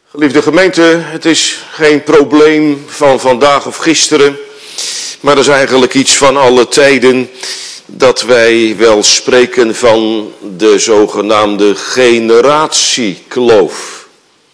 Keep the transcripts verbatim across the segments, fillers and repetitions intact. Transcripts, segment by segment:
Geliefde gemeente, het is geen probleem van vandaag of gisteren, maar dat is eigenlijk iets van alle tijden dat wij wel spreken van de zogenaamde generatiekloof.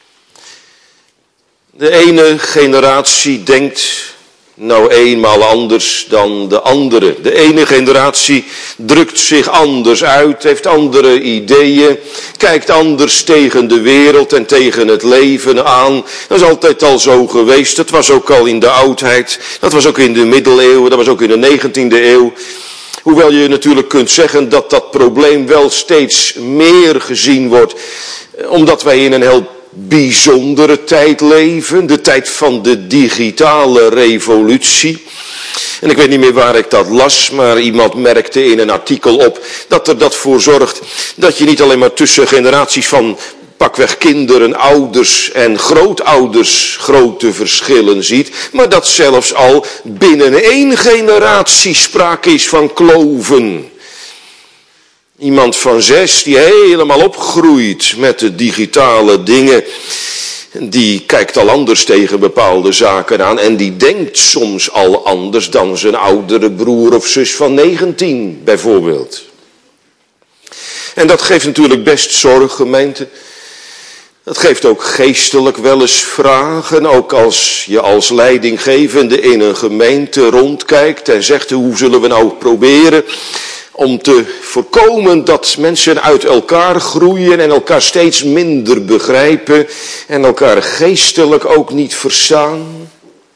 De ene generatie denkt nou eenmaal anders dan de andere. De ene generatie drukt zich anders uit, heeft andere ideeën, kijkt anders tegen de wereld en tegen het leven aan. Dat is altijd al zo geweest. Dat was ook al in de oudheid, dat was ook in de middeleeuwen, dat was ook in de negentiende eeuw. Hoewel je natuurlijk kunt zeggen dat dat probleem wel steeds meer gezien wordt, omdat wij in een heel bijzondere tijd leven, de tijd van de digitale revolutie. En ik weet niet meer waar ik dat las, maar iemand merkte in een artikel op dat er dat voor zorgt dat je niet alleen maar tussen generaties van pakweg kinderen, ouders en grootouders grote verschillen ziet, maar dat zelfs al binnen één generatie sprake is van kloven. Iemand van zes die helemaal opgroeit met de digitale dingen, die kijkt al anders tegen bepaalde zaken aan en die denkt soms al anders dan zijn oudere broer of zus van negentien bijvoorbeeld. En dat geeft natuurlijk best zorg, gemeente. Dat geeft ook geestelijk wel eens vragen, ook als je als leidinggevende in een gemeente rondkijkt en zegt hoe zullen we nou proberen om te voorkomen dat mensen uit elkaar groeien en elkaar steeds minder begrijpen en elkaar geestelijk ook niet verstaan.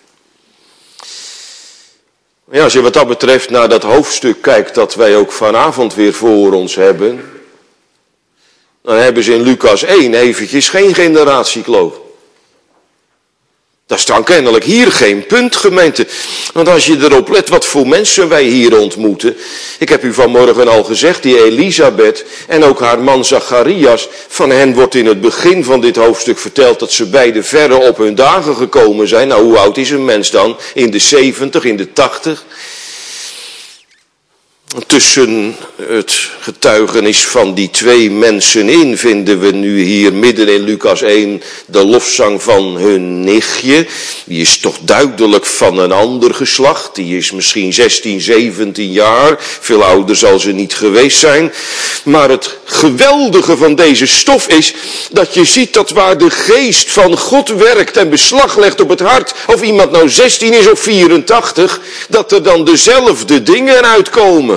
Ja, als je wat dat betreft naar dat hoofdstuk kijkt dat wij ook vanavond weer voor ons hebben, dan hebben ze in Lucas één eventjes geen generatiekloof. Dat is dan kennelijk hier geen punt, gemeente. Want als je erop let wat voor mensen wij hier ontmoeten. Ik heb u vanmorgen al gezegd, die Elisabeth en ook haar man Zacharias. Van hen wordt in het begin van dit hoofdstuk verteld dat ze beide verre op hun dagen gekomen zijn. Nou, hoe oud is een mens dan? In de zeventig, in de tachtig. Tussen het getuigenis van die twee mensen in vinden we nu hier midden in Lucas één de lofzang van hun nichtje. Die is toch duidelijk van een ander geslacht. Die is misschien zestien, zeventien jaar. Veel ouder zal ze niet geweest zijn. Maar het geweldige van deze stof is dat je ziet dat waar de geest van God werkt en beslag legt op het hart, of iemand nou zestien is of vierentachtig, dat er dan dezelfde dingen uitkomen.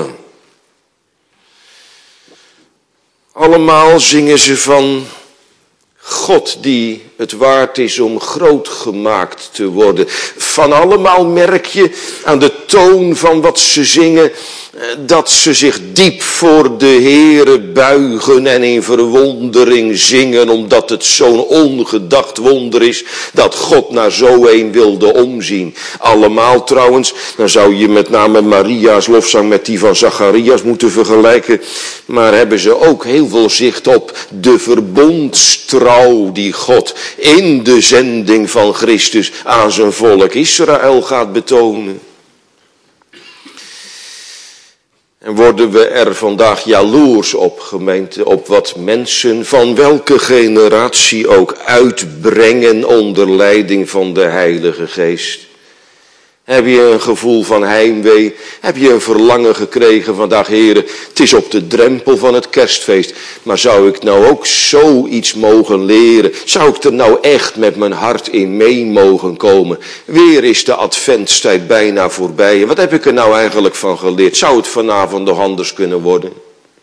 Allemaal zingen ze van God die het waard is om groot gemaakt te worden. Van allemaal merk je aan de toon van wat ze zingen dat ze zich diep voor de Heere buigen en in verwondering zingen, omdat het zo'n ongedacht wonder is dat God naar zo een wilde omzien. Allemaal trouwens, dan zou je met name Maria's lofzang met die van Zacharias moeten vergelijken, maar hebben ze ook heel veel zicht op de verbondstrouw die God in de zending van Christus aan zijn volk Israël gaat betonen. En worden we er vandaag jaloers op, gemeente, op wat mensen van welke generatie ook uitbrengen onder leiding van de Heilige Geest. Heb je een gevoel van heimwee? Heb je een verlangen gekregen vandaag, heren? Het is op de drempel van het kerstfeest. Maar zou ik nou ook zoiets mogen leren? Zou ik er nou echt met mijn hart in mee mogen komen? Weer is de adventstijd bijna voorbij. En wat heb ik er nou eigenlijk van geleerd? Zou het vanavond nog anders kunnen worden?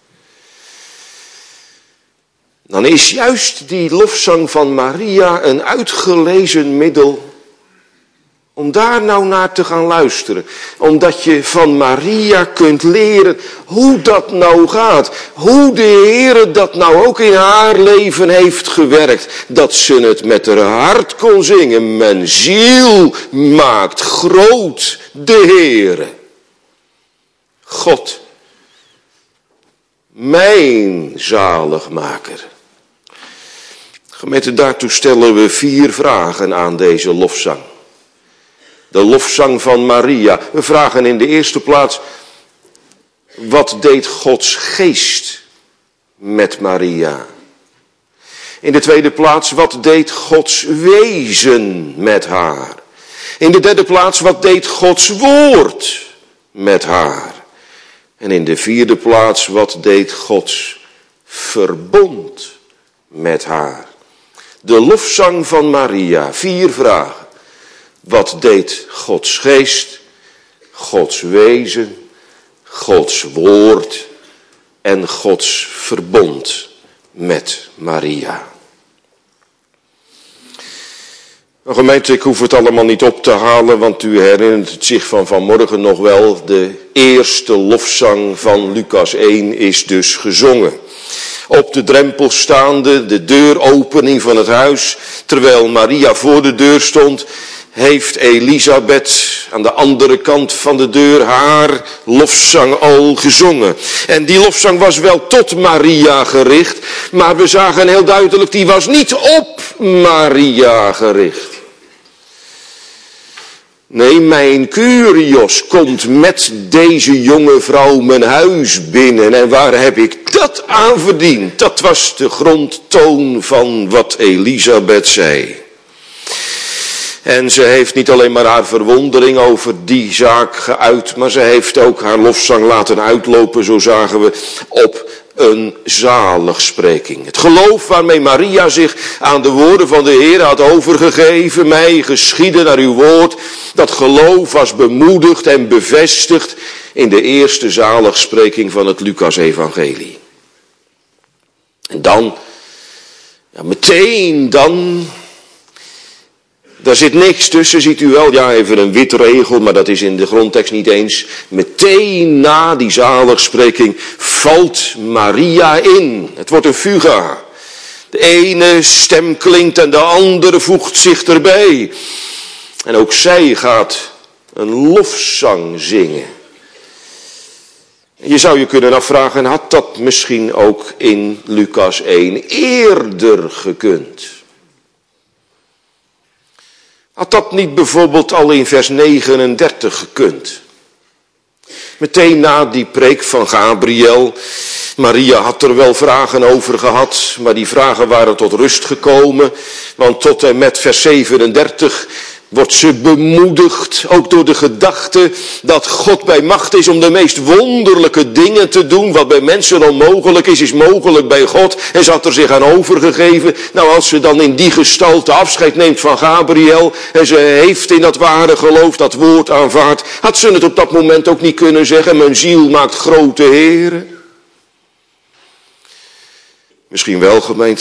Dan is juist die lofzang van Maria een uitgelezen middel om daar nou naar te gaan luisteren. Omdat je van Maria kunt leren hoe dat nou gaat. Hoe de Heere dat nou ook in haar leven heeft gewerkt. Dat ze het met haar hart kon zingen. Mijn ziel maakt groot de Heere. God, mijn zaligmaker. Gemeente, daartoe stellen we vier vragen aan deze lofzang. De lofzang van Maria. We vragen in de eerste plaats, wat deed Gods geest met Maria? In de tweede plaats, wat deed Gods wezen met haar? In de derde plaats, wat deed Gods woord met haar? En in de vierde plaats, wat deed Gods verbond met haar? De lofzang van Maria, vier vragen. Wat deed Gods geest, Gods wezen, Gods woord en Gods verbond met Maria? Nou, gemeente, ik hoef het allemaal niet op te halen, want u herinnert het zich van vanmorgen nog wel. De eerste lofzang van Lucas één is dus gezongen. Op de drempel staande, de deuropening van het huis, terwijl Maria voor de deur stond, heeft Elisabeth aan de andere kant van de deur haar lofzang al gezongen. En die lofzang was wel tot Maria gericht, maar we zagen heel duidelijk, die was niet op Maria gericht. Nee, mijn Kyrios komt met deze jonge vrouw mijn huis binnen. En waar heb ik dat aan verdiend? Dat was de grondtoon van wat Elisabeth zei. En ze heeft niet alleen maar haar verwondering over die zaak geuit, maar ze heeft ook haar lofzang laten uitlopen, zo zagen we, op een zaligspreking. Het geloof waarmee Maria zich aan de woorden van de Heer had overgegeven, mij geschieden naar uw woord, dat geloof was bemoedigd en bevestigd in de eerste zaligspreking van het Lucas-evangelie. En dan, ja, meteen dan, daar zit niks tussen, ziet u wel, ja, even een wit regel, maar dat is in de grondtekst niet eens. Meteen na die zaligspreking valt Maria in. Het wordt een fuga. De ene stem klinkt en de andere voegt zich erbij. En ook zij gaat een lofzang zingen. Je zou je kunnen afvragen, had dat misschien ook in Lucas één eerder gekund? Had dat niet bijvoorbeeld al in vers negenendertig gekund? Meteen na die preek van Gabriel. Maria had er wel vragen over gehad, maar die vragen waren tot rust gekomen. Want tot en met vers zevenendertig wordt ze bemoedigd, ook door de gedachte dat God bij macht is om de meest wonderlijke dingen te doen. Wat bij mensen onmogelijk is, is mogelijk bij God. En ze had er zich aan overgegeven. Nou, als ze dan in die gestalte afscheid neemt van Gabriel en ze heeft in dat ware geloof dat woord aanvaard, had ze het op dat moment ook niet kunnen zeggen, mijn ziel maakt grote heren. Misschien wel, gemeente.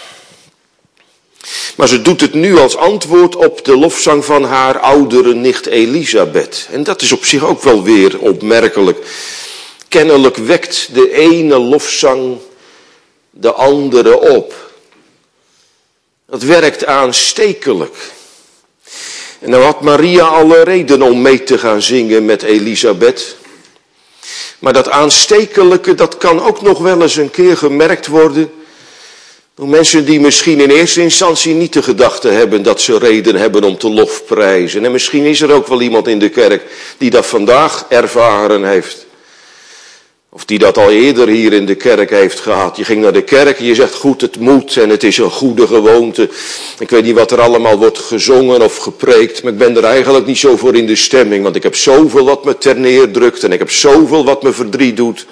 Maar ze doet het nu als antwoord op de lofzang van haar oudere nicht Elisabeth. En dat is op zich ook wel weer opmerkelijk. Kennelijk wekt de ene lofzang de andere op. Dat werkt aanstekelijk. En dan had Maria alle reden om mee te gaan zingen met Elisabeth. Maar dat aanstekelijke, dat kan ook nog wel eens een keer gemerkt worden door mensen die misschien in eerste instantie niet de gedachte hebben dat ze reden hebben om te lofprijzen. En misschien is er ook wel iemand in de kerk die dat vandaag ervaren heeft. Of die dat al eerder hier in de kerk heeft gehad. Je ging naar de kerk en je zegt goed, het moet en het is een goede gewoonte. Ik weet niet wat er allemaal wordt gezongen of gepreekt, maar ik ben er eigenlijk niet zo voor in de stemming. Want ik heb zoveel wat me ter neerdrukt en ik heb zoveel wat me verdriet doet.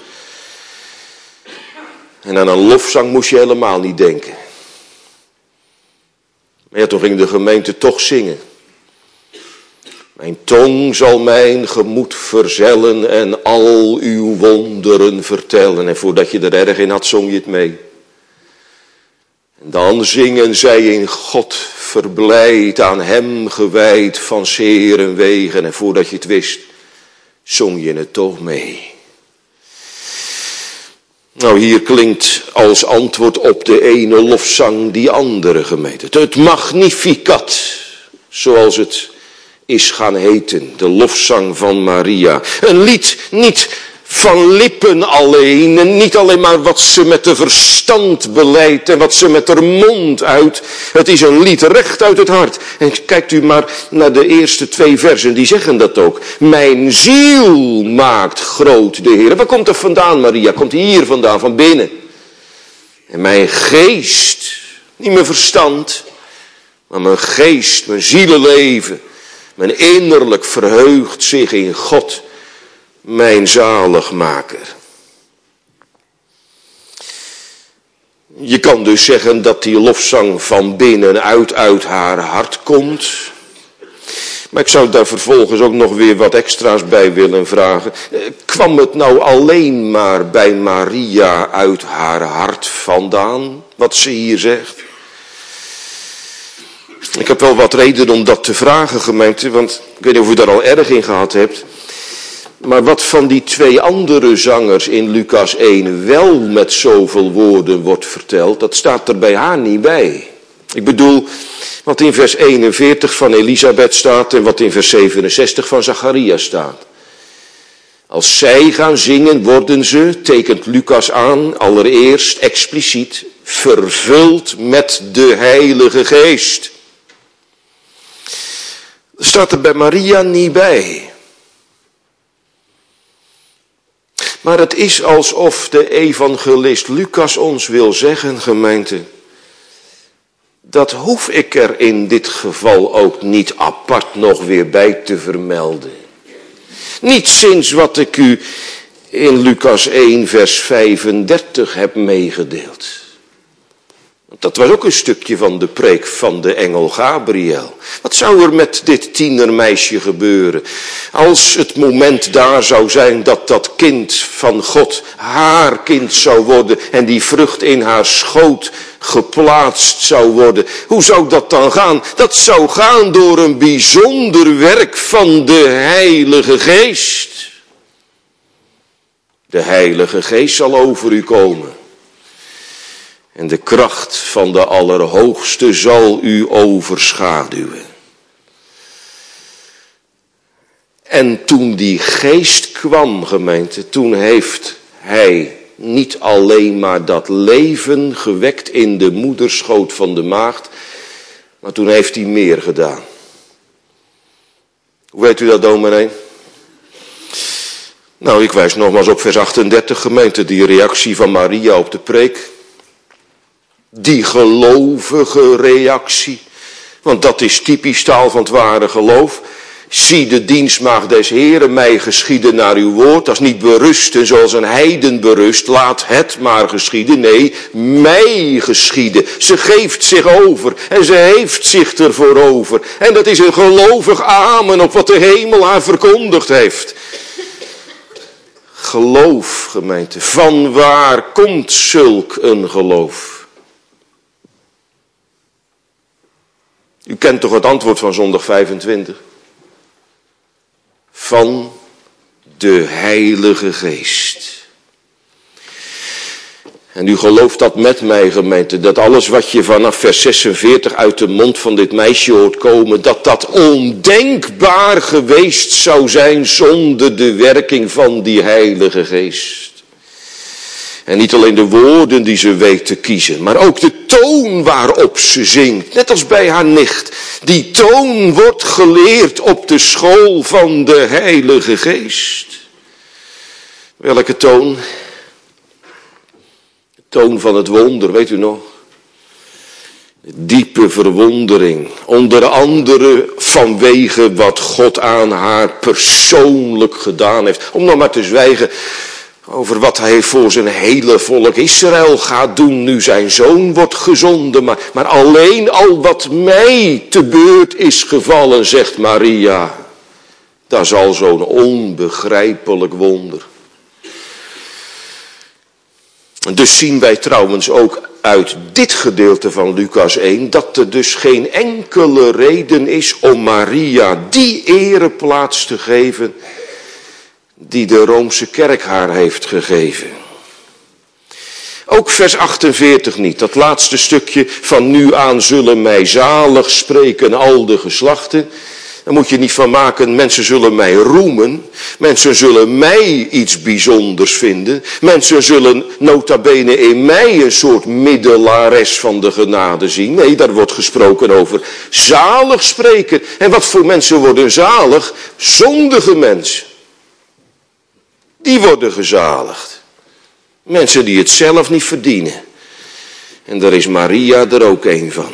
En aan een lofzang moest je helemaal niet denken. Maar ja, toen ging de gemeente toch zingen. Mijn tong zal mijn gemoed verzellen en al uw wonderen vertellen. En voordat je er erg in had, zong je het mee. En dan zingen zij in God verblijd, aan hem gewijd van zeer en wegen. En voordat je het wist, zong je het toch mee. Nou, hier klinkt als antwoord op de ene lofzang die andere gemeente. Het Magnificat, zoals het is gaan heten, de lofzang van Maria. Een lied niet van lippen alleen, en niet alleen maar wat ze met de verstand beleidt en wat ze met haar mond uit. Het is een lied recht uit het hart. En kijkt u maar naar de eerste twee versen, die zeggen dat ook. Mijn ziel maakt groot de Heer. Waar komt dat vandaan, Maria? Komt hier vandaan, van binnen. En mijn geest Niet mijn verstand, maar mijn geest, mijn zielenleven, mijn innerlijk verheugt zich in God, mijn zaligmaker. Je kan dus zeggen dat die lofzang van binnenuit uit haar hart komt. Maar ik zou daar vervolgens ook nog weer wat extra's bij willen vragen. Kwam het nou alleen maar bij Maria uit haar hart vandaan, wat ze hier zegt? Ik heb wel wat reden om dat te vragen, gemeente, want ik weet niet of u daar al erg in gehad hebt. Maar wat van die twee andere zangers in Lucas één wel met zoveel woorden wordt verteld, dat staat er bij haar niet bij. Ik bedoel, wat in vers eenenveertig van Elisabeth staat en wat in vers zevenenzestig van Zacharia staat. Als zij gaan zingen worden ze, tekent Lucas aan, allereerst expliciet, vervuld met de Heilige Geest. Dat staat er bij Maria niet bij. Maar het is alsof de evangelist Lucas ons wil zeggen, gemeente, dat hoef ik er in dit geval ook niet apart nog weer bij te vermelden. Niet sinds wat ik u in Lucas één vers vijfendertig heb meegedeeld. Dat was ook een stukje van de preek van de engel Gabriel. Wat zou er met dit tienermeisje gebeuren als het moment daar zou zijn dat dat kind van God haar kind zou worden en die vrucht in haar schoot geplaatst zou worden? Hoe zou dat dan gaan? Dat zou gaan door een bijzonder werk van de Heilige Geest. De Heilige Geest zal over u komen. En de kracht van de Allerhoogste zal u overschaduwen. En toen die geest kwam, gemeente, toen heeft hij niet alleen maar dat leven gewekt in de moederschoot van de maagd, maar toen heeft hij meer gedaan. Hoe weet u dat, dominee? Nou, ik wijs nogmaals op vers achtendertig, gemeente, die reactie van Maria op de preek. Die gelovige reactie, want dat is typisch taal van het ware geloof. Zie de dienstmaagd des Heren, mij geschieden naar uw woord. Dat is niet berusten zoals een heiden berust. Laat het maar geschieden. Nee, mij geschieden. Ze geeft zich over en ze heeft zich ervoor over. En dat is een gelovig amen op wat de hemel haar verkondigd heeft. Geloof, gemeente. Van waar komt zulk een geloof? U kent toch het antwoord van zondag vijfentwintig? Van de Heilige Geest. En u gelooft dat met mij, gemeente, dat alles wat je vanaf vers zesenveertig uit de mond van dit meisje hoort komen, dat dat ondenkbaar geweest zou zijn zonder de werking van die Heilige Geest. En niet alleen de woorden die ze weet te kiezen, maar ook de toon waarop ze zingt. Net als bij haar nicht. Die toon wordt geleerd op de school van de Heilige Geest. Welke toon? De toon van het wonder, weet u nog? Diepe verwondering. Onder andere vanwege wat God aan haar persoonlijk gedaan heeft. Om nog maar te zwijgen over wat hij voor zijn hele volk Israël gaat doen nu zijn zoon wordt gezonden. Maar, maar alleen al wat mij te beurt is gevallen, zegt Maria. Dat is al zo'n onbegrijpelijk wonder. Dus zien wij trouwens ook uit dit gedeelte van Lucas één dat er dus geen enkele reden is om Maria die ereplaats te geven die de Roomse kerk haar heeft gegeven. Ook vers achtenveertig niet, dat laatste stukje van nu aan zullen mij zalig spreken al de geslachten. Daar moet je niet van maken, mensen zullen mij roemen, mensen zullen mij iets bijzonders vinden, mensen zullen nota bene in mij een soort middelares van de genade zien. Nee, daar wordt gesproken over zalig spreken. En wat voor mensen worden zalig? Zondige mensen. Die worden gezaligd. Mensen die het zelf niet verdienen. En daar is Maria er ook een van.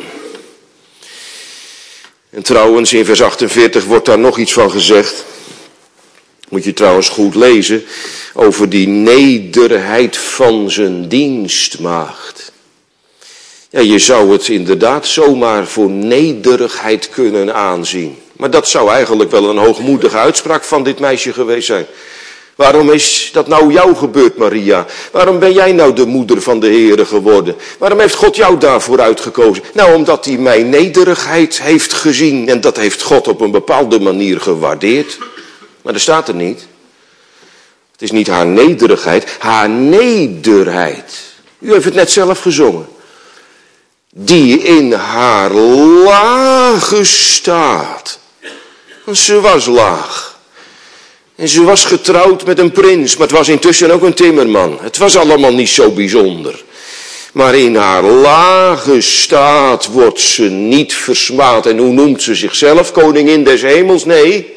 En trouwens, in vers achtenveertig wordt daar nog iets van gezegd. Moet je trouwens goed lezen. Over die nederheid van zijn dienstmaagd. Ja, je zou het inderdaad zomaar voor nederigheid kunnen aanzien. Maar dat zou eigenlijk wel een hoogmoedige uitspraak van dit meisje geweest zijn. Waarom is dat nou jou gebeurd, Maria? Waarom ben jij nou de moeder van de Heere geworden? Waarom heeft God jou daarvoor uitgekozen? Nou, omdat hij mijn nederigheid heeft gezien. En dat heeft God op een bepaalde manier gewaardeerd. Maar dat staat er niet. Het is niet haar nederigheid, haar nederheid. U heeft het net zelf gezongen. Die in haar lage staat. Want ze was laag. En ze was getrouwd met een prins, maar het was intussen ook een timmerman. Het was allemaal niet zo bijzonder. Maar in haar lage staat wordt ze niet versmaad. En hoe noemt ze zichzelf? Koningin des hemels? Nee.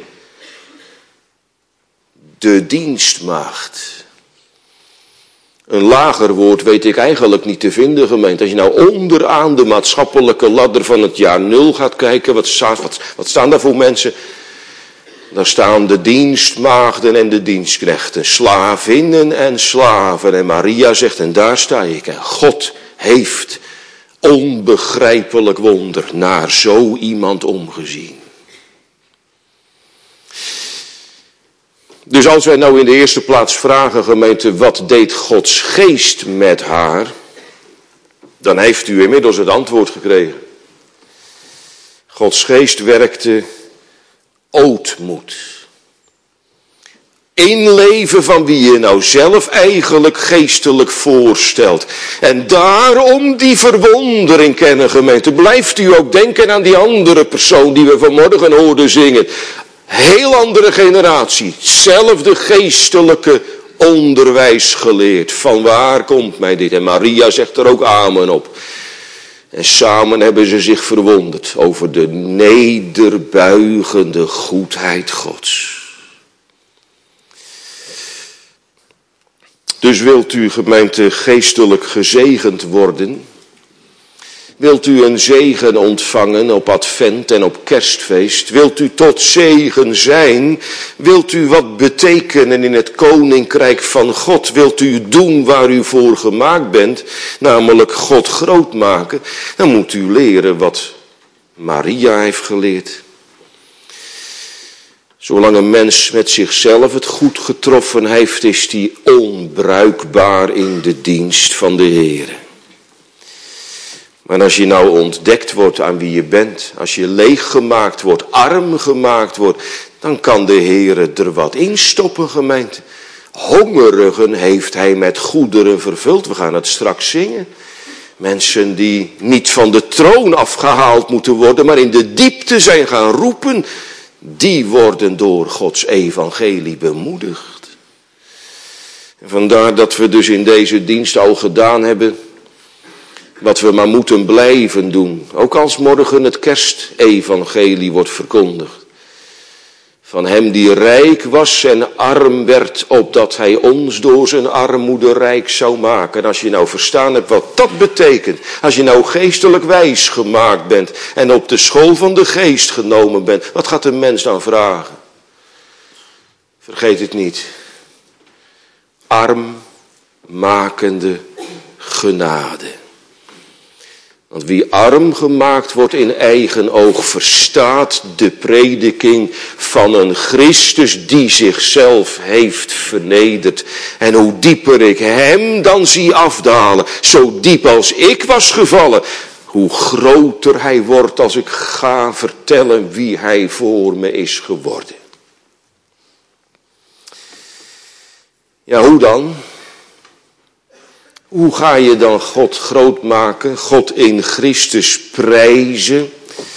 De dienstmaagd. Een lager woord weet ik eigenlijk niet te vinden, gemeente. Als je nou onderaan de maatschappelijke ladder van het jaar nul gaat kijken, wat, staat, wat, wat staan daar voor mensen? Daar staan de dienstmaagden en de dienstknechten, slavinnen en slaven. En Maria zegt, en daar sta ik. En God heeft onbegrijpelijk wonder naar zo iemand omgezien. Dus als wij nou in de eerste plaats vragen, gemeente, wat deed Gods geest met haar? Dan heeft u inmiddels het antwoord gekregen. Gods geest werkte ootmoed. Inleven van wie je nou zelf eigenlijk geestelijk voorstelt. En daarom die verwondering kennen, gemeente. Blijft u ook denken aan die andere persoon die we vanmorgen hoorden zingen. Heel andere generatie. Hetzelfde geestelijke onderwijs geleerd. Van waar komt mij dit? En Maria zegt er ook amen op. En samen hebben ze zich verwonderd over de nederbuigende goedheid Gods. Dus wilt u, gemeente, geestelijk gezegend worden? Wilt u een zegen ontvangen op Advent en op Kerstfeest? Wilt u tot zegen zijn? Wilt u wat betekenen in het Koninkrijk van God? Wilt u doen waar u voor gemaakt bent? Namelijk God groot maken? Dan moet u leren wat Maria heeft geleerd. Zolang een mens met zichzelf het goed getroffen heeft, is die onbruikbaar in de dienst van de Heere. Maar als je nou ontdekt wordt aan wie je bent, als je leeggemaakt wordt, arm gemaakt wordt, dan kan de Heere er wat in stoppen, gemeente. Hongerigen heeft hij met goederen vervuld. We gaan het straks zingen. Mensen die niet van de troon afgehaald moeten worden, maar in de diepte zijn gaan roepen, die worden door Gods evangelie bemoedigd. En vandaar dat we dus in deze dienst al gedaan hebben wat we maar moeten blijven doen. Ook als morgen het kerstevangelie wordt verkondigd. Van hem die rijk was en arm werd, opdat hij ons door zijn armoede rijk zou maken. En als je nou verstaan hebt wat dat betekent. Als je nou geestelijk wijs gemaakt bent en op de school van de geest genomen bent. Wat gaat een mens dan vragen? Vergeet het niet. Arm makende genade. Want wie arm gemaakt wordt in eigen oog, verstaat de prediking van een Christus die zichzelf heeft vernederd. En hoe dieper ik hem dan zie afdalen, zo diep als ik was gevallen, hoe groter hij wordt als ik ga vertellen wie hij voor me is geworden. Ja, hoe dan? Hoe ga je dan God groot maken, God in Christus prijzen?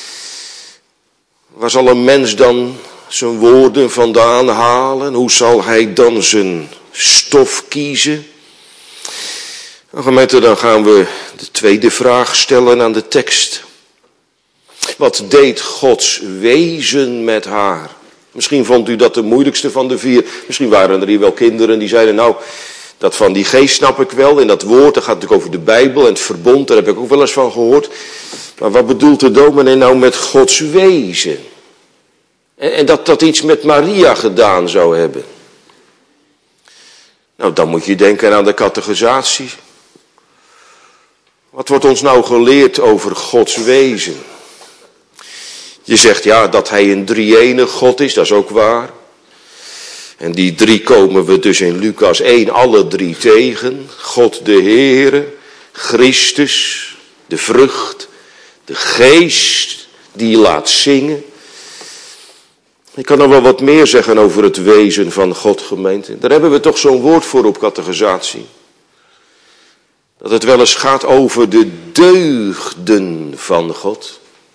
Waar zal een mens dan zijn woorden vandaan halen? Hoe zal hij dan zijn stof kiezen? Nou, gemeente, dan gaan we de tweede vraag stellen aan de tekst. Wat deed Gods wezen met haar? Misschien vond u dat de moeilijkste van de vier. Misschien waren er hier wel kinderen die zeiden, nou, Dat van die geest snap ik wel. En dat woord, dat gaat natuurlijk over de Bijbel en het verbond. Daar heb ik ook wel eens van gehoord. Maar wat bedoelt de dominee nou met Gods wezen? En, en dat dat iets met Maria gedaan zou hebben. Nou, dan moet je denken aan de catechisatie. Wat wordt ons nou geleerd over Gods wezen? Je zegt ja, dat hij een drie-enig God is, dat is ook waar. En die drie komen we dus in Lucas één alle drie tegen. God de Heere, Christus, de vrucht, de geest die laat zingen. Ik kan nog wel wat meer zeggen over het wezen van God, gemeente. Daar hebben we toch zo'n woord voor op catechisatie. Dat het wel eens gaat over de deugden van God.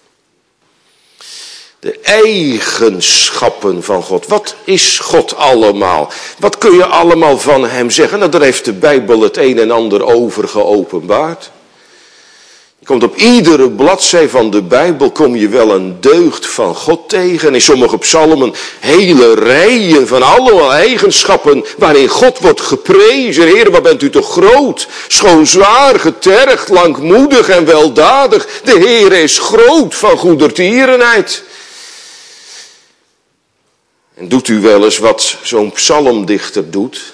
De eigenschappen van God. Wat is God allemaal? Wat kun je allemaal van hem zeggen? Nou, daar heeft de Bijbel het een en ander over geopenbaard. Je komt op iedere bladzij van de Bijbel kom je wel een deugd van God tegen. En in sommige psalmen hele rijen van allemaal eigenschappen waarin God wordt geprezen. Heer, wat bent u toch groot, schoon zwaar, getergd, langmoedig en weldadig. De Heer is groot van goedertierenheid. En doet u wel eens wat zo'n psalmdichter doet?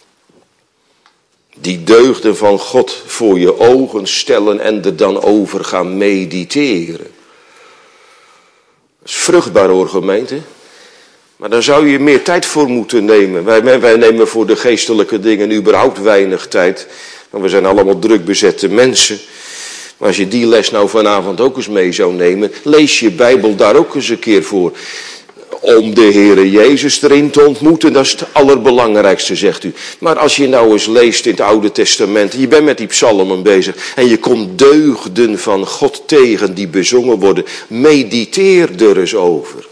Die deugden van God voor je ogen stellen en er dan over gaan mediteren. Dat is vruchtbaar hoor, gemeente. Maar daar zou je meer tijd voor moeten nemen. Wij, wij nemen voor de geestelijke dingen überhaupt weinig tijd. Want we zijn allemaal druk bezette mensen. Maar als je die les nou vanavond ook eens mee zou nemen, lees je Bijbel daar ook eens een keer voor. Om de Heere Jezus erin te ontmoeten, dat is het allerbelangrijkste, zegt u. Maar als je nou eens leest in het Oude Testament, je bent met die psalmen bezig en je komt deugden van God tegen die bezongen worden, mediteer er eens over.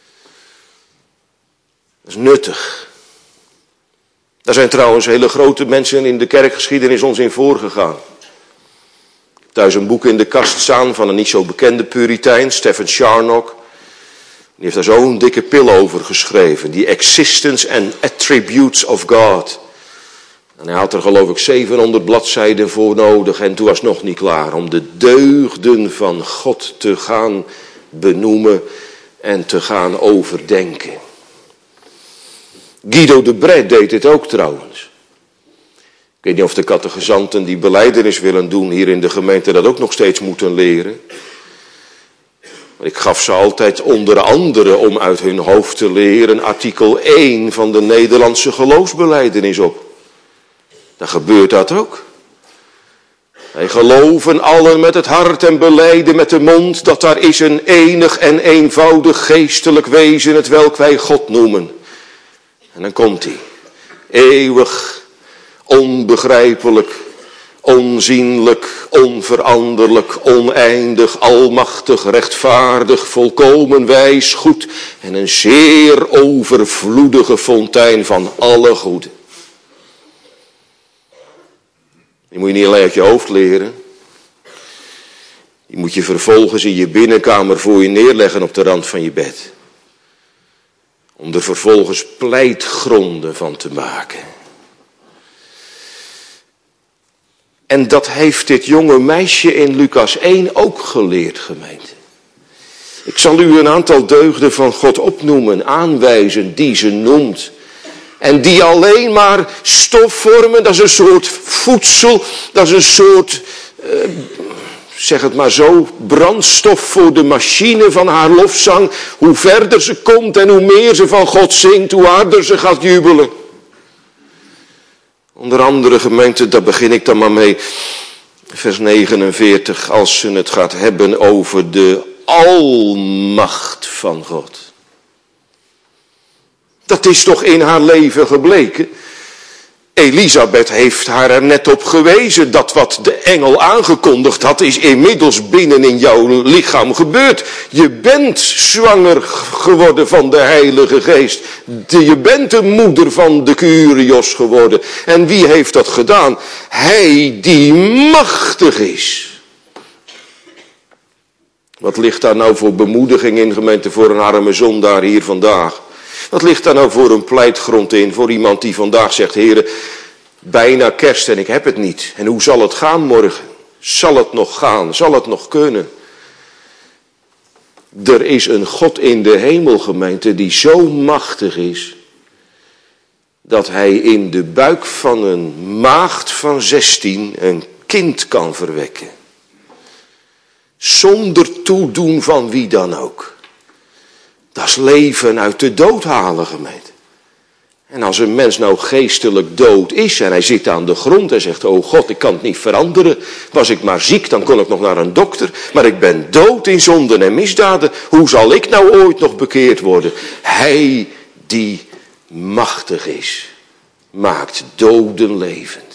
Dat is nuttig. Daar zijn trouwens hele grote mensen in de kerkgeschiedenis ons in voorgegaan. Thuis een boek in de kast staan van een niet zo bekende Puritein, Stephen Charnock. Die heeft daar zo'n dikke pil over geschreven. Die Existence and Attributes of God. En hij had er geloof ik zevenhonderd bladzijden voor nodig. En toen was het nog niet klaar. Om de deugden van God te gaan benoemen. En te gaan overdenken. Guido de Brès deed dit ook trouwens. Ik weet niet of de catechizanten die belijdenis willen doen hier in de gemeente dat ook nog steeds moeten leren. Ik gaf ze altijd onder andere om uit hun hoofd te leren artikel één van de Nederlandse geloofsbelijdenis op. Dan gebeurt dat ook. Wij geloven allen met het hart en belijden met de mond dat daar is een enig en eenvoudig geestelijk wezen, het welk wij God noemen. En dan komt hij. Eeuwig, onbegrijpelijk, onzienlijk, onveranderlijk, oneindig, almachtig, rechtvaardig, volkomen wijs, goed en een zeer overvloedige fontein van alle goede. Die moet je niet alleen uit je hoofd leren. Die moet je vervolgens in je binnenkamer voor je neerleggen op de rand van je bed. Om er vervolgens pleitgronden van te maken. En dat heeft dit jonge meisje in Lucas één ook geleerd, gemeente. Ik zal u een aantal deugden van God opnoemen, aanwijzen, die ze noemt. En die alleen maar stof vormen, dat is een soort voedsel, dat is een soort, uh, zeg het maar zo, brandstof voor de machine van haar lofzang. Hoe verder ze komt en hoe meer ze van God zingt, hoe harder ze gaat jubelen. Onder andere gemeente, daar begin ik dan maar mee, vers negenenveertig, als ze het gaat hebben over de almacht van God. Dat is toch in haar leven gebleken. Elisabeth heeft haar er net op gewezen dat wat de engel aangekondigd had, is inmiddels binnen in jouw lichaam gebeurd. Je bent zwanger geworden van de Heilige Geest. Je bent de moeder van de Kyrios geworden. En wie heeft dat gedaan? Hij die machtig is. Wat ligt daar nou voor bemoediging in, gemeente, voor een arme zondaar hier vandaag? Wat ligt daar nou voor een pleitgrond in, voor iemand die vandaag zegt, Heere, Bijna kerst en ik heb het niet. En hoe zal het gaan morgen? Zal het nog gaan? Zal het nog kunnen? Er is een God in de hemel, gemeente, die zo machtig is, dat hij in de buik van een maagd van zestien een kind kan verwekken. Zonder toedoen van wie dan ook. Dat is leven uit de dood halen, gemeente. En als een mens nou geestelijk dood is en hij zit aan de grond en zegt, oh God, ik kan het niet veranderen. Was ik maar ziek, dan kon ik nog naar een dokter. Maar ik ben dood in zonden en misdaden. Hoe zal ik nou ooit nog bekeerd worden? Hij die machtig is, maakt doden levend.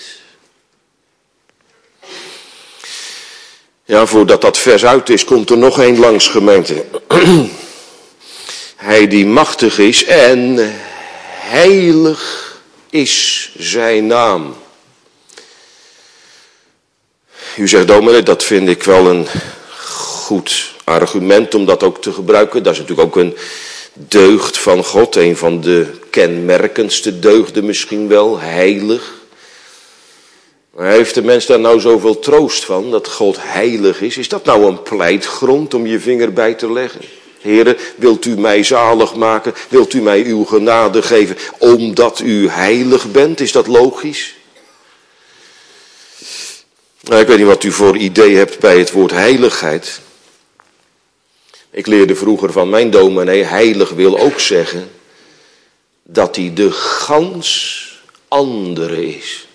Ja, voordat dat vers uit is, komt er nog één langs, gemeente. Hij die machtig is en heilig is zijn naam. U zegt, dominee, dat vind ik wel een goed argument om dat ook te gebruiken. Dat is natuurlijk ook een deugd van God, een van de kenmerkendste deugden misschien wel, heilig. Maar heeft de mens daar nou zoveel troost van, dat God heilig is? Is dat nou een pleitgrond om je vinger bij te leggen? Heere, wilt u mij zalig maken? Wilt u mij uw genade geven omdat u heilig bent? Is dat logisch? Nou, ik weet niet wat u voor idee hebt bij het woord heiligheid. Ik leerde vroeger van mijn dominee, heilig wil ook zeggen dat hij de gans andere is.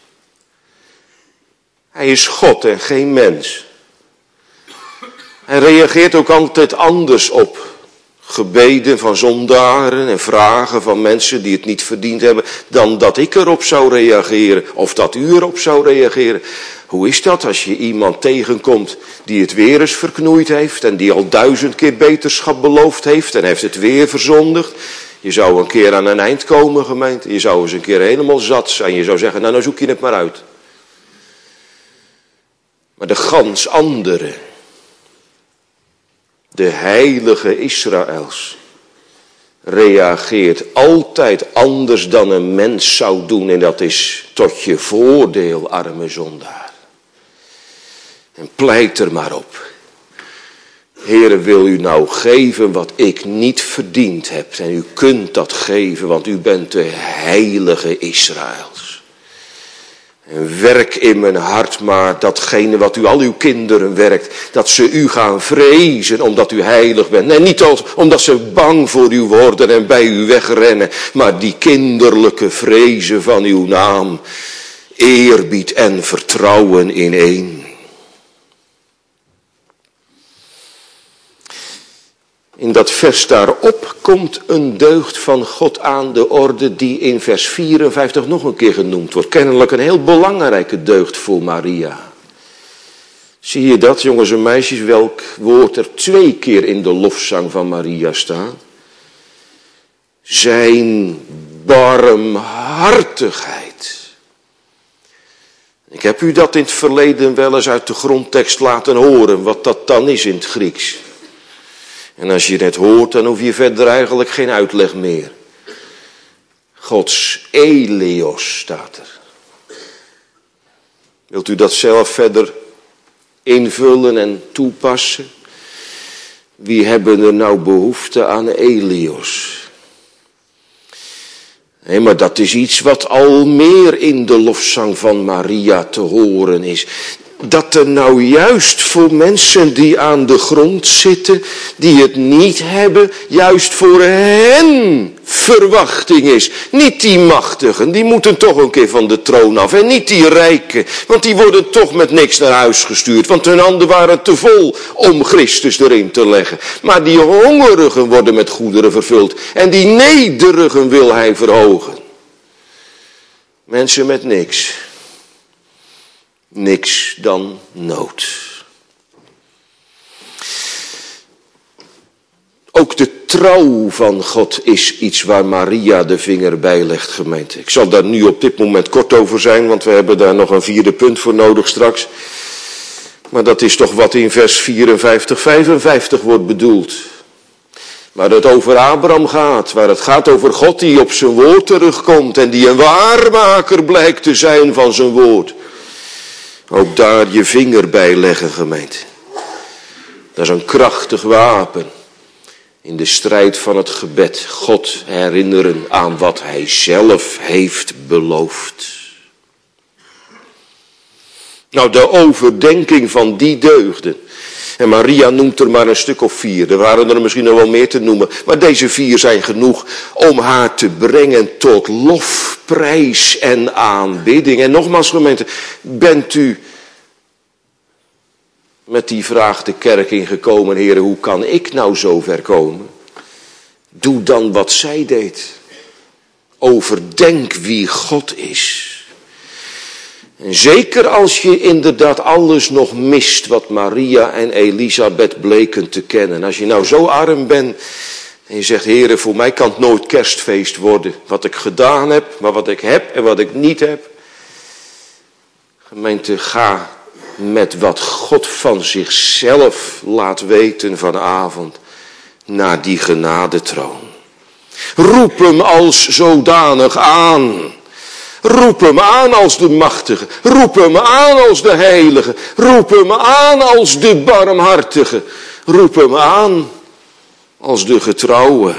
Hij is God en geen mens. Hij reageert ook altijd anders op gebeden van zondaren en vragen van mensen die het niet verdiend hebben, dan dat ik erop zou reageren of dat u erop zou reageren. Hoe is dat als je iemand tegenkomt die het weer eens verknoeid heeft en die al duizend keer beterschap beloofd heeft en heeft het weer verzondigd? Je zou een keer aan een eind komen, gemeente. Je zou eens een keer helemaal zat zijn. Je zou zeggen, nou, nou zoek je het maar uit. Maar de gans andere, de heilige Israëls, reageert altijd anders dan een mens zou doen. En dat is tot je voordeel, arme zondaar. En pleit er maar op. Heere, wil u nou geven wat ik niet verdiend heb. En u kunt dat geven, want u bent de heilige Israëls. En werk in mijn hart maar datgene wat u al uw kinderen werkt. Dat ze u gaan vrezen omdat u heilig bent. En niet als, omdat ze bang voor u worden en bij u wegrennen. Maar die kinderlijke vrezen van uw naam. Eerbied en vertrouwen in één. In dat vers daarop komt een deugd van God aan de orde die in vers vierenvijftig nog een keer genoemd wordt. Kennelijk een heel belangrijke deugd voor Maria. Zie je dat, jongens en meisjes, welk woord er twee keer in de lofzang van Maria staat? Zijn barmhartigheid. Ik heb u dat in het verleden wel eens uit de grondtekst laten horen, wat dat dan is in het Grieks. En als je het hoort, dan hoef je verder eigenlijk geen uitleg meer. Gods eleos staat er. Wilt u dat zelf verder invullen en toepassen? Wie hebben er nou behoefte aan eleos? Nee, maar dat is iets wat al meer in de lofzang van Maria te horen is. Dat er nou juist voor mensen die aan de grond zitten, die het niet hebben, juist voor hen verwachting is. Niet die machtigen, die moeten toch een keer van de troon af. En niet die rijken, want die worden toch met niks naar huis gestuurd. Want hun handen waren te vol om Christus erin te leggen. Maar die hongerigen worden met goederen vervuld. En die nederigen wil hij verhogen. Mensen met niks. Niks dan nood. Ook de trouw van God is iets waar Maria de vinger bij legt, gemeente. Ik zal daar nu op dit moment kort over zijn, want we hebben daar nog een vierde punt voor nodig straks. Maar dat is toch wat in vers vierenvijftig, vijfenvijftig wordt bedoeld. Waar het over Abraham gaat, waar het gaat over God die op zijn woord terugkomt en die een waarmaker blijkt te zijn van zijn woord. Ook daar je vinger bij leggen, gemeente. Dat is een krachtig wapen in de strijd van het gebed. God herinneren aan wat hij zelf heeft beloofd. Nou, de overdenking van die deugden. En Maria noemt er maar een stuk of vier. Er waren er misschien nog wel meer te noemen. Maar deze vier zijn genoeg om haar te brengen tot lof, prijs en aanbidding. En nogmaals, gemeente, bent u met die vraag de kerk ingekomen, heren, hoe kan ik nou zo ver komen? Doe dan wat zij deed. Overdenk wie God is. En zeker als je inderdaad alles nog mist wat Maria en Elisabeth bleken te kennen. Als je nou zo arm bent en je zegt, heren, voor mij kan het nooit kerstfeest worden. Wat ik gedaan heb, maar wat ik heb en wat ik niet heb. Gemeente, ga met wat God van zichzelf laat weten vanavond naar die genadetroon. Roep hem als zodanig aan. Roep hem aan als de machtige. Roep hem aan als de heilige. Roep hem aan als de barmhartige. Roep hem aan als de getrouwe.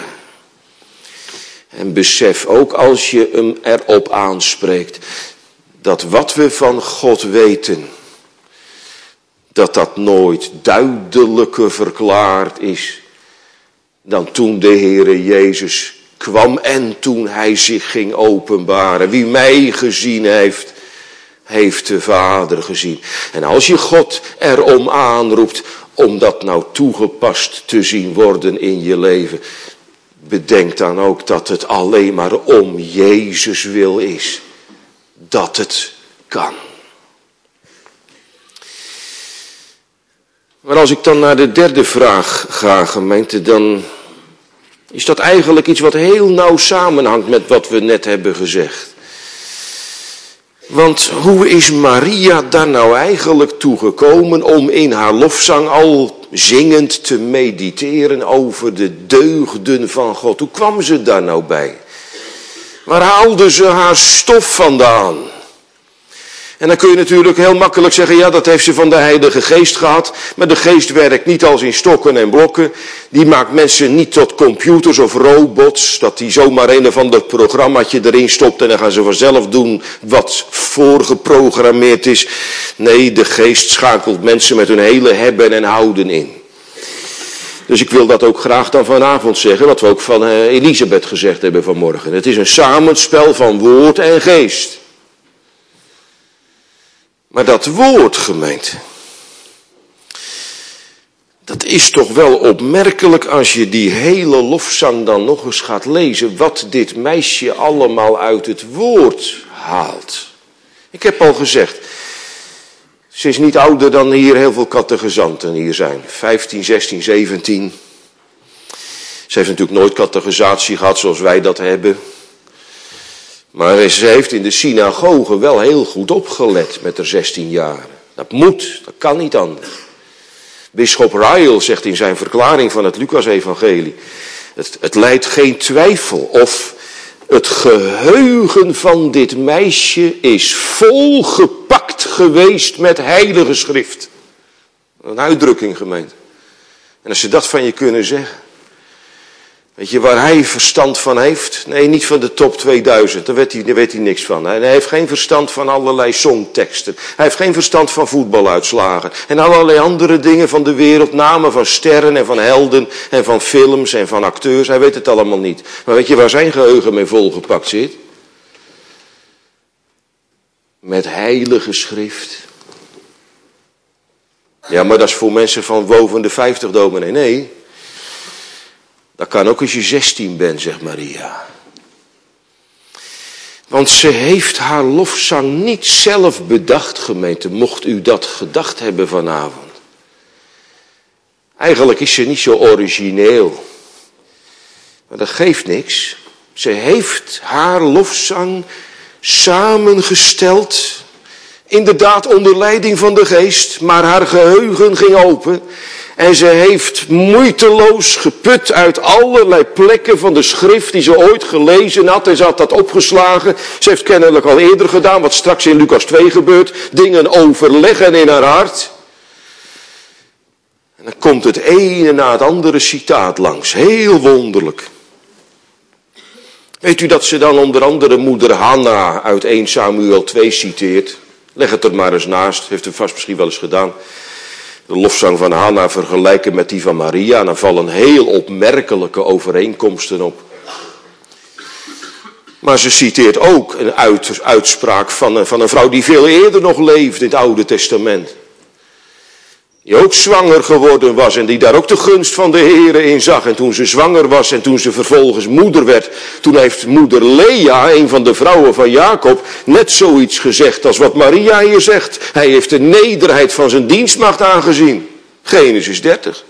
En besef ook als je hem erop aanspreekt, dat wat we van God weten, dat dat nooit duidelijker verklaard is dan toen de Heere Jezus kwam en toen hij zich ging openbaren. Wie mij gezien heeft, heeft de Vader gezien. En als je God erom aanroept om dat nou toegepast te zien worden in je leven, bedenk dan ook dat het alleen maar om Jezus wil is. Dat het kan. Maar als ik dan naar de derde vraag ga, gemeente, dan is dat eigenlijk iets wat heel nauw samenhangt met wat we net hebben gezegd. Want hoe is Maria daar nou eigenlijk toe gekomen om in haar lofzang al zingend te mediteren over de deugden van God? Hoe kwam ze daar nou bij? Waar haalde ze haar stof vandaan? En dan kun je natuurlijk heel makkelijk zeggen, ja, dat heeft ze van de Heilige Geest gehad. Maar de Geest werkt niet als in stokken en blokken. Die maakt mensen niet tot computers of robots. Dat die zomaar een of ander programmaatje erin stopt en dan gaan ze vanzelf doen wat voorgeprogrammeerd is. Nee, de Geest schakelt mensen met hun hele hebben en houden in. Dus ik wil dat ook graag dan vanavond zeggen, wat we ook van Elisabeth gezegd hebben vanmorgen. Het is een samenspel van woord en geest. Maar dat woord, gemeente, dat is toch wel opmerkelijk als je die hele lofzang dan nog eens gaat lezen, wat dit meisje allemaal uit het woord haalt. Ik heb al gezegd, ze is niet ouder dan hier heel veel catechizanten hier zijn. vijftien, zestien, zeventien. Ze heeft natuurlijk nooit catechisatie gehad zoals wij dat hebben. Maar ze heeft in de synagoge wel heel goed opgelet met haar zestien jaar. Dat moet, dat kan niet anders. Bisschop Ryle zegt in zijn verklaring van het Lucas-evangelie, het, het leidt geen twijfel of het geheugen van dit meisje is volgepakt geweest met heilige schrift. Een uitdrukking, gemeente. En als ze dat van je kunnen zeggen. Weet je waar hij verstand van heeft? Nee, niet van de top tweeduizend, daar weet hij, daar weet hij niks van. Hij heeft geen verstand van allerlei songteksten. Hij heeft geen verstand van voetbaluitslagen. En allerlei andere dingen van de wereld, namen van sterren en van helden en van films en van acteurs. Hij weet het allemaal niet. Maar weet je waar zijn geheugen mee volgepakt zit? Met heilige schrift. Ja, maar dat is voor mensen van boven de vijftig, dominee. Nee. Dat kan ook als je zestien bent, zegt Maria. Want ze heeft haar lofzang niet zelf bedacht, gemeente, mocht u dat gedacht hebben vanavond. Eigenlijk is ze niet zo origineel. Maar dat geeft niks. Ze heeft haar lofzang samengesteld, inderdaad onder leiding van de Geest, maar haar geheugen ging open. En ze heeft moeiteloos geput uit allerlei plekken van de schrift die ze ooit gelezen had. En ze had dat opgeslagen. Ze heeft kennelijk al eerder gedaan, wat straks in Lucas twee gebeurt. Dingen overleggen in haar hart. En dan komt het ene na het andere citaat langs. Heel wonderlijk. Weet u dat ze dan onder andere moeder Hanna uit eerste Samuel twee citeert? Leg het er maar eens naast. Heeft u vast misschien wel eens gedaan. De lofzang van Hanna vergelijken met die van Maria. En daar vallen heel opmerkelijke overeenkomsten op. Maar ze citeert ook een uitspraak van, van een vrouw die veel eerder nog leefde in het Oude Testament. Die ook zwanger geworden was en die daar ook de gunst van de Heere in zag. En toen ze zwanger was en toen ze vervolgens moeder werd, toen heeft moeder Lea, een van de vrouwen van Jacob, net zoiets gezegd als wat Maria hier zegt. Hij heeft de nederheid van zijn dienstmaagd aangezien. Genesis dertig.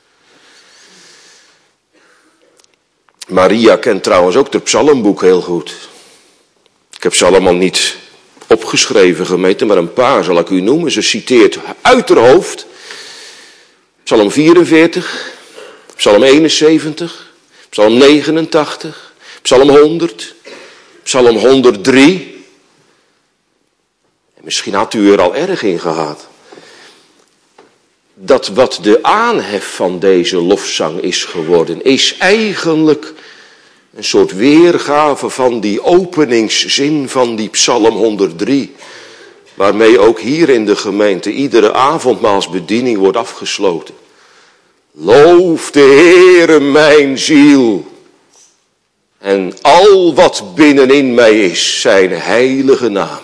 Maria kent trouwens ook het psalmboek heel goed. Ik heb ze allemaal niet opgeschreven, gemeente, maar een paar zal ik u noemen. Ze citeert uit haar hoofd Psalm vierenveertig, Psalm eenenzeventig, Psalm negenentachtig, Psalm honderd, Psalm honderddrie. En misschien had u er al erg in gehad. Dat wat de aanhef van deze lofzang is geworden, is eigenlijk een soort weergave van die openingszin van die Psalm honderddrie. Waarmee ook hier in de gemeente iedere avondmaalsbediening wordt afgesloten. Loof de Heere mijn ziel. En al wat binnenin mij is, zijn heilige naam.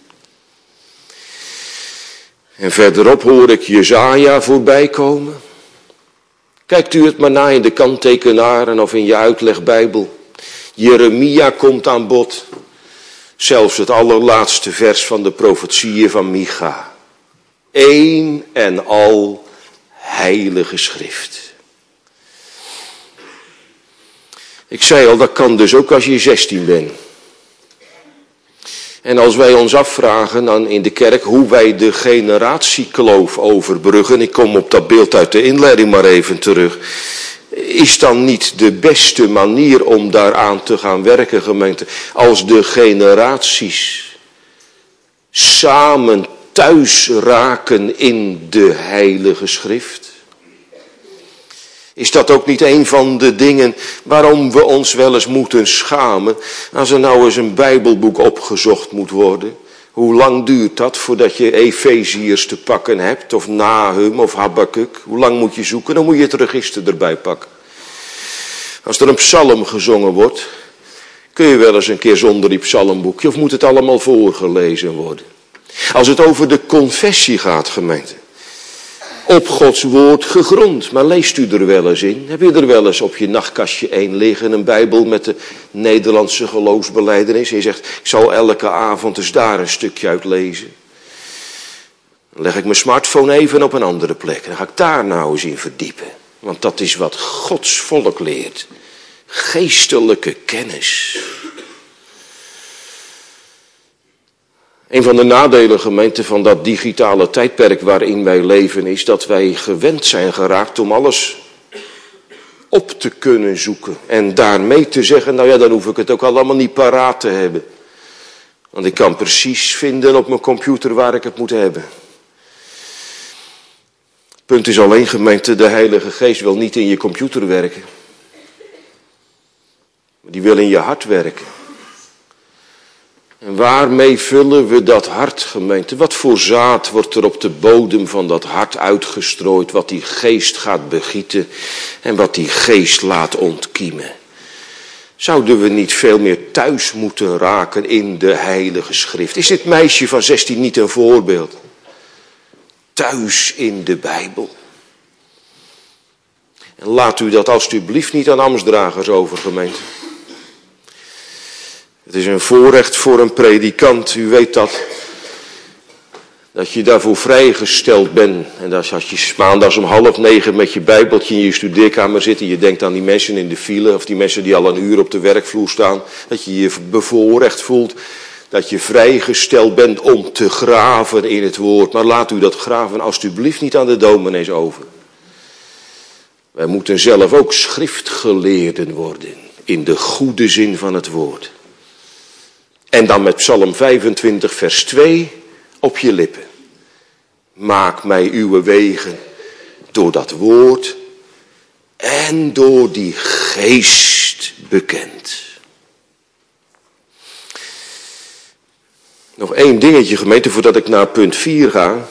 En verderop hoor ik Jesaja voorbij komen. Kijkt u het maar na in de kanttekenaren of in je uitlegbijbel. Jeremia komt aan bod. Zelfs het allerlaatste vers van de profetieën van Micha. Eén en al heilige schrift. Ik zei al, dat kan dus ook als je zestien bent. En als wij ons afvragen dan in de kerk hoe wij de generatiekloof overbruggen. Ik kom op dat beeld uit de inleiding maar even terug. Is dan niet de beste manier om daaraan te gaan werken, gemeente, als de generaties samen thuis raken in de Heilige Schrift? Is dat ook niet een van de dingen waarom we ons wel eens moeten schamen als er nou eens een Bijbelboek opgezocht moet worden? Hoe lang duurt dat voordat je Efeziërs te pakken hebt, of Nahum of Habakuk? Hoe lang moet je zoeken? Dan moet je het register erbij pakken. Als er een psalm gezongen wordt, kun je wel eens een keer zonder die psalmboekje, of moet het allemaal voorgelezen worden? Als het over de confessie gaat, gemeente, op Gods woord gegrond, maar leest u er wel eens in? Heb je er wel eens op je nachtkastje één liggen, een Bijbel met de Nederlandse geloofsbelijdenis? En je zegt, ik zal elke avond eens daar een stukje uit lezen. Dan leg ik mijn smartphone even op een andere plek. Dan ga ik daar nou eens in verdiepen. Want dat is wat Gods volk leert. Geestelijke kennis. Een van de nadelen, gemeente, van dat digitale tijdperk waarin wij leven is dat wij gewend zijn geraakt om alles op te kunnen zoeken. En daarmee te zeggen, nou ja, dan hoef ik het ook allemaal niet paraat te hebben. Want ik kan precies vinden op mijn computer waar ik het moet hebben. Punt is alleen, gemeente, de Heilige Geest wil niet in je computer werken. Maar die wil in je hart werken. En waarmee vullen we dat hart, gemeente? Wat voor zaad wordt er op de bodem van dat hart uitgestrooid, wat die geest gaat begieten en wat die geest laat ontkiemen? Zouden we niet veel meer thuis moeten raken in de Heilige Schrift? Is dit meisje van zestien niet een voorbeeld? Thuis in de Bijbel. En laat u dat alstublieft niet aan ambtsdragers over, gemeente. Het is een voorrecht voor een predikant, u weet dat, dat je daarvoor vrijgesteld bent. En dat als je maandags om half negen met je bijbeltje in je studeerkamer zit en je denkt aan die mensen in de file of die mensen die al een uur op de werkvloer staan, dat je je bevoorrecht voelt, dat je vrijgesteld bent om te graven in het woord. Maar laat u dat graven alstublieft niet aan de dominees over. Wij moeten zelf ook schriftgeleerden worden, in de goede zin van het woord. En dan met Psalm vijfentwintig vers twee op je lippen. Maak mij uw wegen door dat woord en door die geest bekend. Nog één dingetje, gemeente, voordat ik naar punt vier ga.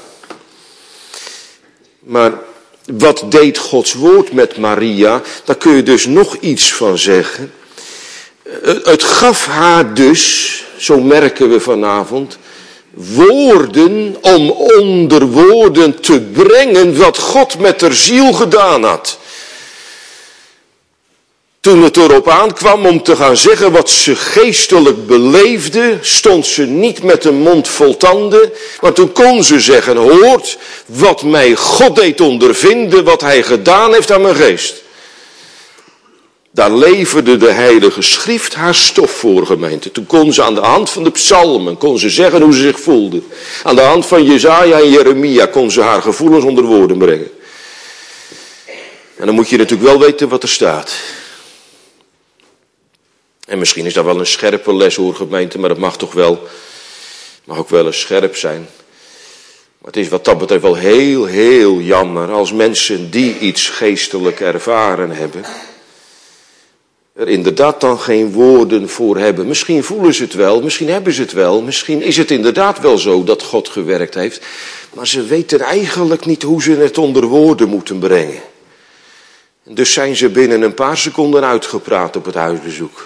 Maar wat deed Gods woord met Maria? Daar kun je dus nog iets van zeggen. Het gaf haar dus, zo merken we vanavond, woorden om onder woorden te brengen wat God met haar ziel gedaan had. Toen het erop aankwam om te gaan zeggen wat ze geestelijk beleefde, stond ze niet met een mond vol tanden, maar toen kon ze zeggen, hoort wat mij God deed ondervinden, wat hij gedaan heeft aan mijn geest. Daar leverde de Heilige Schrift haar stof voor, gemeente. Toen kon ze aan de hand van de psalmen, kon ze zeggen hoe ze zich voelde. Aan de hand van Jesaja en Jeremia kon ze haar gevoelens onder woorden brengen. En dan moet je natuurlijk wel weten wat er staat. En misschien is dat wel een scherpe les, hoor, gemeente, maar dat mag toch wel, mag ook wel eens scherp zijn. Maar het is wat dat betreft wel heel, heel jammer als mensen die iets geestelijk ervaren hebben, er inderdaad dan geen woorden voor hebben. Misschien voelen ze het wel, misschien hebben ze het wel, misschien is het inderdaad wel zo dat God gewerkt heeft, maar ze weten eigenlijk niet hoe ze het onder woorden moeten brengen. En dus zijn ze binnen een paar seconden uitgepraat op het huisbezoek.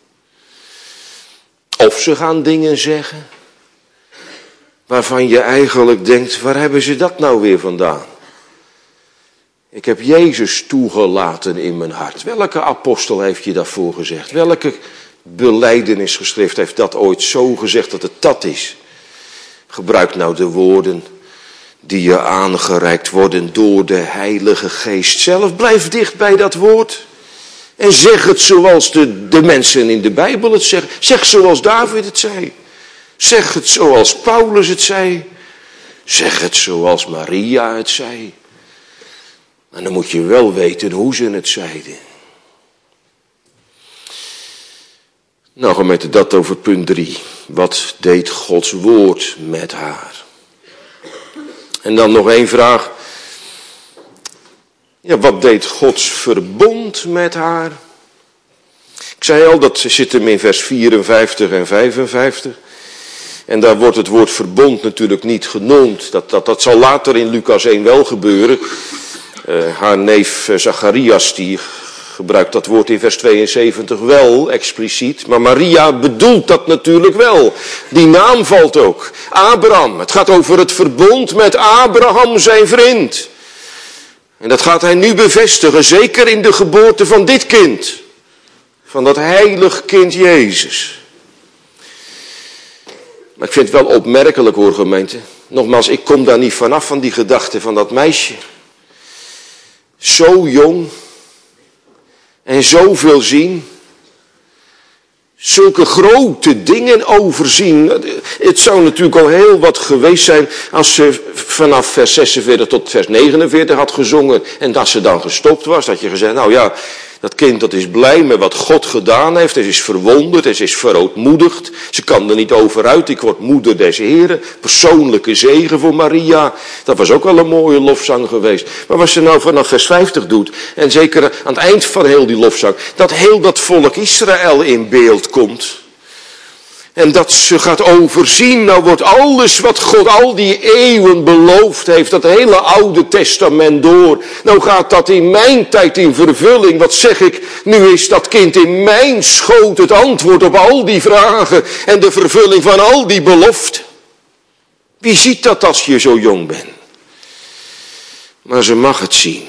Of ze gaan dingen zeggen waarvan je eigenlijk denkt, waar hebben ze dat nou weer vandaan? Ik heb Jezus toegelaten in mijn hart. Welke apostel heeft je daarvoor gezegd? Welke belijdenisgeschrift heeft dat ooit zo gezegd dat het dat is? Gebruik nou de woorden die je aangereikt worden door de Heilige Geest zelf. Blijf dicht bij dat woord. En zeg het zoals de, de mensen in de Bijbel het zeggen. Zeg zoals David het zei. Zeg het zoals Paulus het zei. Zeg het zoals Maria het zei. En dan moet je wel weten hoe ze het zeiden. Nou, gemeente, dat over punt drie. Wat deed Gods woord met haar? En dan nog één vraag. Ja, wat deed Gods verbond met haar? Ik zei al, dat zit hem in vers vierenvijftig en vijfenvijftig. En daar wordt het woord verbond natuurlijk niet genoemd. Dat, dat, dat zal later in Lucas één wel gebeuren. Uh, haar neef Zacharias die gebruikt dat woord in vers tweeënzeventig wel expliciet. Maar Maria bedoelt dat natuurlijk wel. Die naam valt ook. Abraham. Het gaat over het verbond met Abraham zijn vriend. En dat gaat hij nu bevestigen. Zeker in de geboorte van dit kind. Van dat heilig kind Jezus. Maar ik vind het wel opmerkelijk, hoor, gemeente. Nogmaals, ik kom daar niet vanaf van die gedachte van dat meisje. Zo jong. En zoveel zien. Zulke grote dingen overzien. Het zou natuurlijk al heel wat geweest zijn als ze vanaf vers zesenveertig tot vers negenenveertig had gezongen. En dat ze dan gestopt was. Dat je gezegd, nou ja, dat kind dat is blij met wat God gedaan heeft. Het is verwonderd, het is verootmoedigd. Ze kan er niet over uit, ik word moeder des Heren. Persoonlijke zegen voor Maria. Dat was ook wel een mooie lofzang geweest. Maar wat ze nou vanaf vers vijftig doet, en zeker aan het eind van heel die lofzang, dat heel dat volk Israël in beeld komt. En dat ze gaat overzien, nou wordt alles wat God al die eeuwen beloofd heeft, dat hele Oude Testament door. Nou gaat dat in mijn tijd in vervulling. Wat zeg ik? Nu is dat kind in mijn schoot het antwoord op al die vragen en de vervulling van al die beloften. Wie ziet dat als je zo jong bent? Maar ze mag het zien.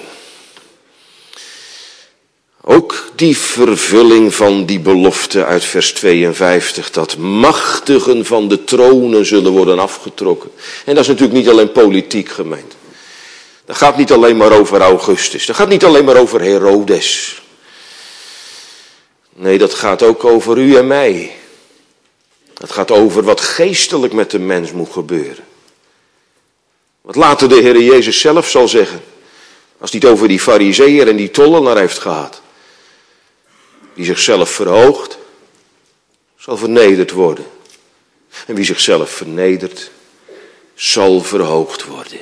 Ook die vervulling van die belofte uit vers tweeënvijftig, dat machtigen van de tronen zullen worden afgetrokken. En dat is natuurlijk niet alleen politiek gemeend. Dat gaat niet alleen maar over Augustus, dat gaat niet alleen maar over Herodes. Nee, dat gaat ook over u en mij. Dat gaat over wat geestelijk met de mens moet gebeuren. Wat later de Heer Jezus zelf zal zeggen. Als hij het over die farizeeër en die tollenaar heeft gehad. Wie zichzelf verhoogt, zal vernederd worden. En wie zichzelf vernedert, zal verhoogd worden.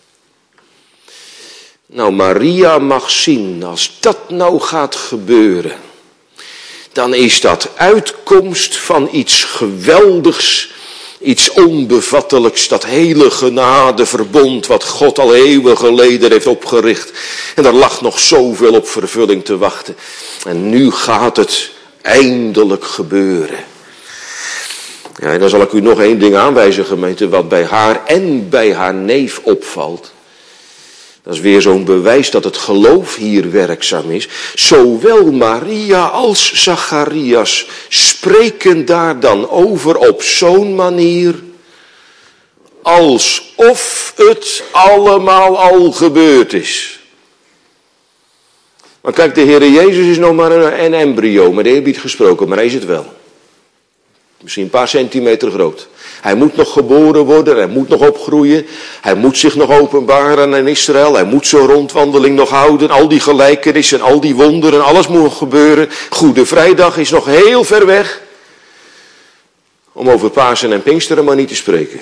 Nou, Maria mag zien, als dat nou gaat gebeuren, dan is dat uitkomst van iets geweldigs, iets onbevattelijks, dat hele genadeverbond wat God al eeuwen geleden heeft opgericht. En daar lag nog zoveel op vervulling te wachten. En nu gaat het eindelijk gebeuren. Ja, en dan zal ik u nog één ding aanwijzen, gemeente, wat bij haar en bij haar neef opvalt. Dat is weer zo'n bewijs dat het geloof hier werkzaam is. Zowel Maria als Zacharias spreken daar dan over op zo'n manier, alsof het allemaal al gebeurd is. Maar kijk, de Heere Jezus is nog maar een, een embryo, met eerbied gesproken, maar hij is het wel. Misschien een paar centimeter groot. Hij moet nog geboren worden, hij moet nog opgroeien. Hij moet zich nog openbaren aan Israël. Hij moet zijn rondwandeling nog houden. Al die gelijkenissen, al die wonderen, alles moet nog gebeuren. Goede Vrijdag is nog heel ver weg. Om over Pasen en Pinksteren maar niet te spreken.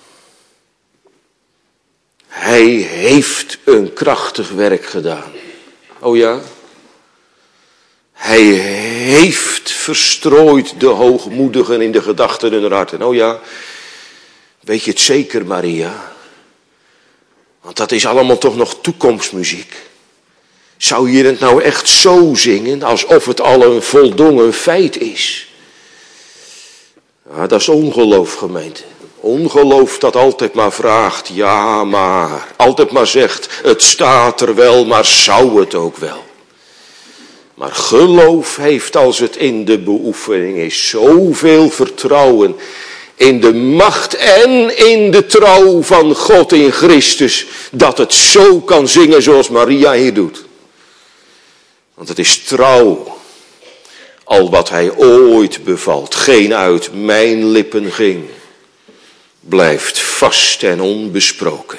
Hij heeft een krachtig werk gedaan. Oh ja? Hij heeft verstrooid de hoogmoedigen in de gedachten hun harten. Oh ja, weet je het zeker, Maria? Want dat is allemaal toch nog toekomstmuziek. Zou je het nou echt zo zingen, alsof het al een voldongen feit is? Ja, dat is ongeloof, gemeente. Ongeloof dat altijd maar vraagt, ja maar. Altijd maar zegt, het staat er wel, maar zou het ook wel? Maar geloof heeft, als het in de beoefening is, zoveel vertrouwen in de macht en in de trouw van God in Christus, dat het zo kan zingen zoals Maria hier doet. Want het is trouw, al wat hij ooit bevalt, geen uit mijn lippen ging, blijft vast en onbesproken.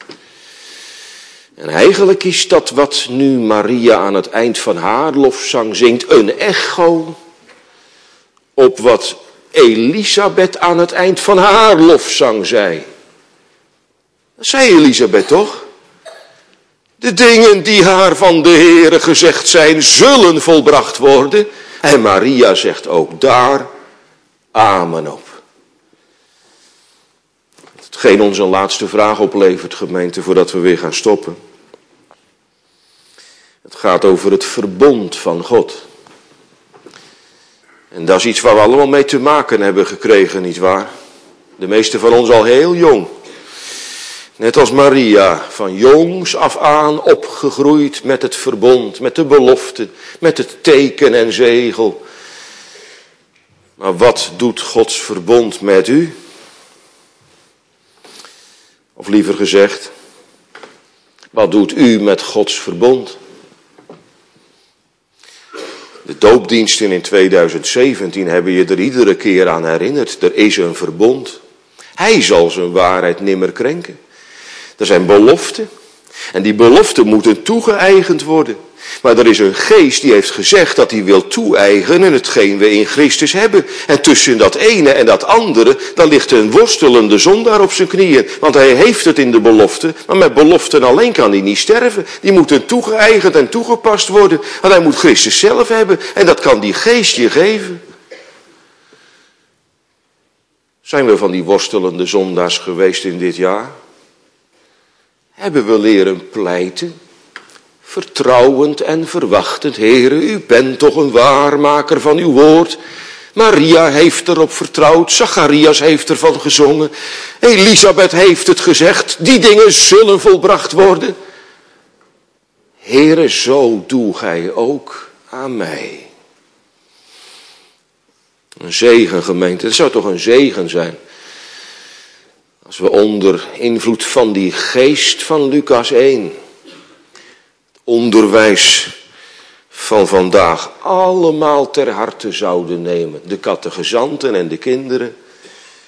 En eigenlijk is dat wat nu Maria aan het eind van haar lofzang zingt, een echo op wat Elisabeth aan het eind van haar lofzang zei. Dat zei Elisabeth toch? De dingen die haar van de Heere gezegd zijn, zullen volbracht worden. En Maria zegt ook daar amen op. Hetgeen ons een laatste vraag oplevert, gemeente, voordat we weer gaan stoppen. Het gaat over het verbond van God. En dat is iets waar we allemaal mee te maken hebben gekregen, nietwaar? De meeste van ons al heel jong. Net als Maria, van jongs af aan opgegroeid met het verbond, met de belofte, met het teken en zegel. Maar wat doet Gods verbond met u? Of liever gezegd, wat doet u met Gods verbond? De doopdiensten in tweeduizend zeventien hebben je er iedere keer aan herinnerd. Er is een verbond. Hij zal zijn waarheid nimmer krenken. Er zijn beloften. En die beloften moeten toegeëigend worden. Maar er is een geest die heeft gezegd dat hij wil toe-eigenen hetgeen we in Christus hebben. En tussen dat ene en dat andere, daar ligt een worstelende zondaar op zijn knieën. Want hij heeft het in de belofte, maar met beloften alleen kan hij niet sterven. Die moeten toegeëigend en toegepast worden. Want hij moet Christus zelf hebben. En dat kan die geest je geven. Zijn we van die worstelende zondaars geweest in dit jaar? Hebben we leren pleiten? Vertrouwend en verwachtend, Heere, u bent toch een waarmaker van uw woord. Maria heeft erop vertrouwd, Zacharias heeft ervan gezongen, Elisabeth heeft het gezegd, die dingen zullen volbracht worden. Heere, zo doe gij ook aan mij. Een zegen, gemeente, het zou toch een zegen zijn. Als we onder invloed van die geest van Lucas één... onderwijs van vandaag allemaal ter harte zouden nemen. De catechizanten en de kinderen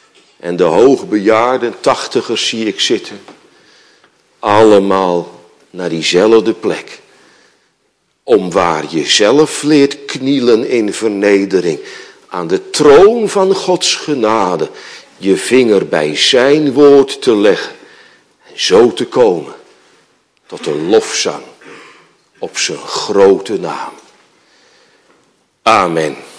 en de hoogbejaarden, tachtigers zie ik zitten. Allemaal naar diezelfde plek. Om waar je zelf leert knielen in vernedering, aan de troon van Gods genade, je vinger bij zijn woord te leggen. En zo te komen tot een lofzang op zijn grote naam. Amen.